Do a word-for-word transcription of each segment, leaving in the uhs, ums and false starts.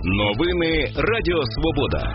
Новини Радіо Свобода.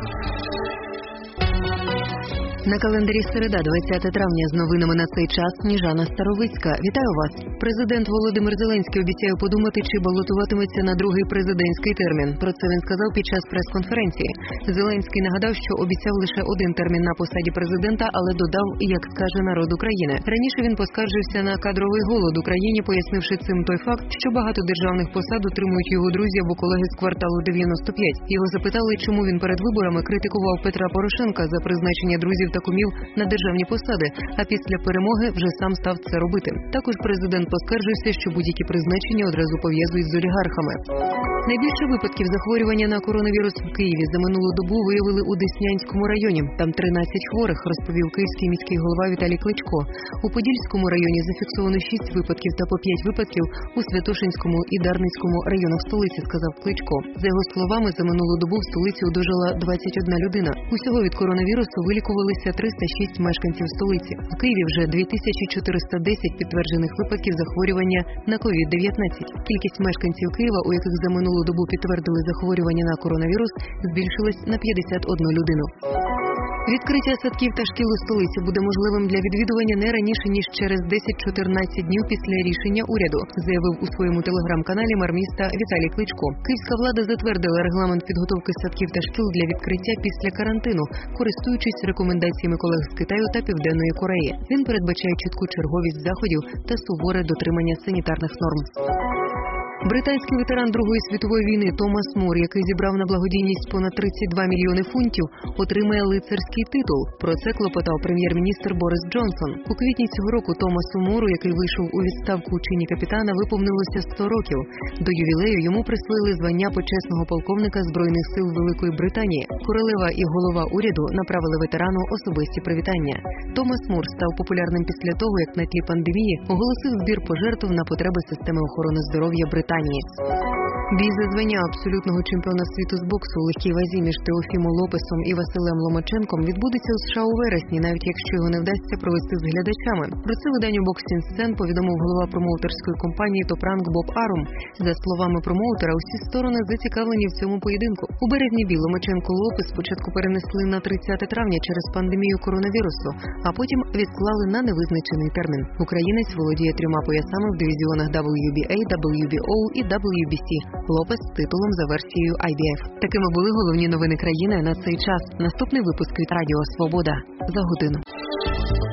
На календарі середа, двадцяте травня, з новинами на цей час Сніжана Старовицька. Вітаю вас! Президент Володимир Зеленський обіцяє подумати, чи балотуватиметься на другий президентський термін. Про це він сказав під час прес-конференції. Зеленський нагадав, що обіцяв лише один термін на посаді президента, але додав, як скаже народ України. Раніше він поскаржився на кадровий голод в Україні, пояснивши цим той факт, що багато державних посад отримують його друзі або колеги з кварталу дев'яносто п'ять. Його запитали, чому він перед виборами критикував Петра Порошенка за призначення друзів та кумів на державні посади, а після перемоги вже сам став це робити. Також президент поскаржився, що будь-які призначення одразу пов'язують з олігархами. Найбільше випадків захворювання на коронавірус в Києві за минулу добу виявили у Деснянському районі. Там тринадцять хворих, розповів київський міський голова Віталій Кличко. У Подільському районі зафіксовано шість випадків та по п'ять випадків у Святошинському і Дарницькому районах столиці, сказав Кличко. За його словами, за минулу добу в столиці одужала двадцять одна людина. Усього від коронавірусу вилікувалися триста шість мешканців столиці. В Києві вже дві тисячі чотириста десять підтверджених випадків захворювання на ковід дев'ятнадцять. Кількість мешканців Києва, у яких за минулу добу підтвердили захворювання на коронавірус, збільшилась на п'ятдесят одну людину. Відкриття садків та шкіл у столиці буде можливим для відвідування не раніше, ніж через десять-чотирнадцять днів після рішення уряду, заявив у своєму телеграм-каналі мер міста Віталій Кличко. Київська влада затвердила регламент підготовки садків та шкіл для відкриття після карантину, користуючись рекомендаціями колег з Китаю та Південної Кореї. Він передбачає чітку черговість заходів та суворе дотримання санітарних норм. Британський ветеран Другої світової війни Томас Мур, який зібрав на благодійність понад тридцять два мільйони фунтів, отримає лицарський титул. Про це клопотав прем'єр-міністр Борис Джонсон. У квітні цього року Томасу Муру, який вийшов у відставку у чині капітана, виповнилося сто років. До ювілею йому присвоїли звання почесного полковника Збройних сил Великої Британії. Королева і голова уряду направили ветерану особисті привітання. Томас Мур став популярним після того, як на тлі пандемії оголосив збір пожертв на потреби системи охорони здоров'я Британії. Бій за звання абсолютного чемпіона світу з боксу у легкій вазі між Теофімо Лопесом і Василем Ломаченком відбудеться у США у вересні, навіть якщо його не вдасться провести з глядачами. Про це виданню Boxing Scene повідомив голова промоутерської компанії Top Rank Боб Арум. За словами промоутера, усі сторони зацікавлені в цьому поєдинку. У березні бій Ломаченко-Лопес спочатку перенесли на тридцяте травня через пандемію коронавірусу, а потім відклали на невизначений термін. Українець володіє трьома поясами в дивізіонах дабл ю бі ей, дабл ю бі о і дабл ю бі сі. Лопес з титулом за версією ай бі еф. Такими були головні новини країни на цей час. Наступний випуск від Радіо Свобода за годину.